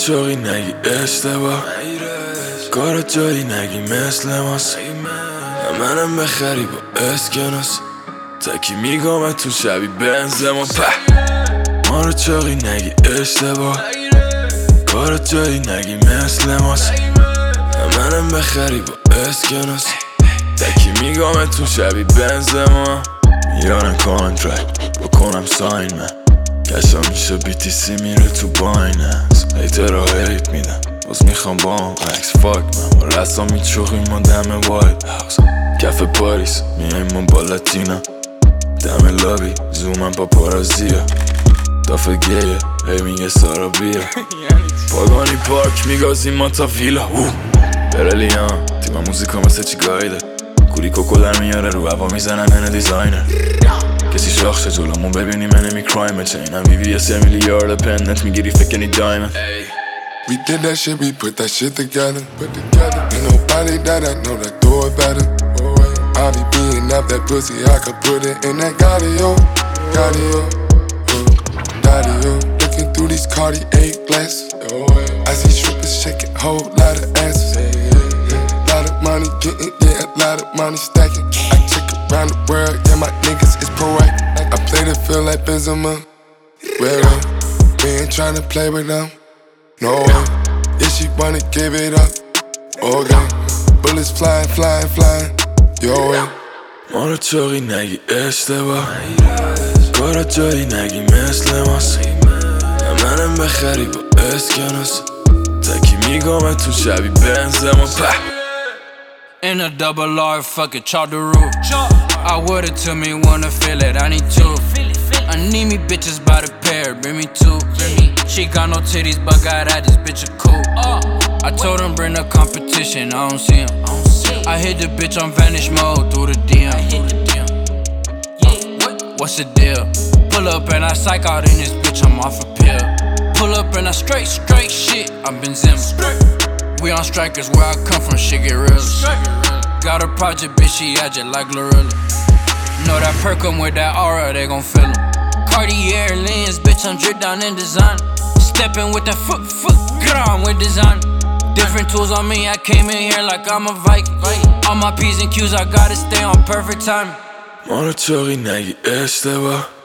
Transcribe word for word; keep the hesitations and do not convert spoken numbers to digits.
چاقی نگی اشتباه کارا جایی نگی مثل ماست منم بخری با اسکناس تکی میگامه تو شبی بنزما په ما رو چاقی نگی اشتباه کارا جایی نگی مثل ماست منم بخری با اسکناس تکی میگامه تو شبی بنزما میارن کانترکت بکنم ساین من کشا میشه بی تی سی میره تو بایننس هیتر را هیت میدن باز میخوام با هم عکس فاک من با رسا میچوخیم ما دم وایت هاوس کف پاریس میایم ما با لاتینا دم لابی زومم با پارازیا دافه گیه هی میگه سارا بیا پاگانی پارک میگازیم ما تا ویلا برلیان تیم موزیکا مثل چی گایده کوری کوکو در میاره رو هوا میزنن من دیزاینر کسی شاخشه جلومون ببینی من نمی کرایم چینم وی وی اس میلیارد پنت میگیری فکنی دایمن We did that shit, we put that shit together. Put together. Ain't nobody that I know that do it better. I be beating up that pussy, I could put it in that Gaudio, Gaudio, Gaudio. Looking through these Cartier glasses, I see strippers shaking, whole lot of asses. Lot of money getting, yeah, a lot of money stacking. I check around the world, yeah, my niggas is proactive. I play the field like Benzema. Well, we ain't tryna play with them. No way, if she wanna give it up, okay. Bullets flying, flying, flying, your way. ما رو چاقی نگی اشتباه کارا جایی نگی مثل ماست منم بخری با اسکناس تکی میگامه تو شبی بنزما په In a double R, fuck it, chop the roof. I would've took me, wanna feel it, I need two. I need me bitches by the pair, bring me two. She got no titties, but got at this bitch a cool. I told him bring the competition, I don't see him. I hit the bitch on vanish mode through the D M. What's the deal? Pull up and I psych out in this bitch, I'm off a pill. Pull up and I straight, straight shit, I'm Benzema. We on strikers, where I come from, shit get real. Got a project, bitch, she agit like Glorilla. Know that perk em with that aura, they gon' feel 'em. Cartier lens, bitch, I'm dripped down in design. Steppin' with that foot, foot, get on with design. Different tools on me, I came in here like I'm a Viking. All my P's and Q's, I gotta stay on perfect time. ما رو چاقی نگی اشتباه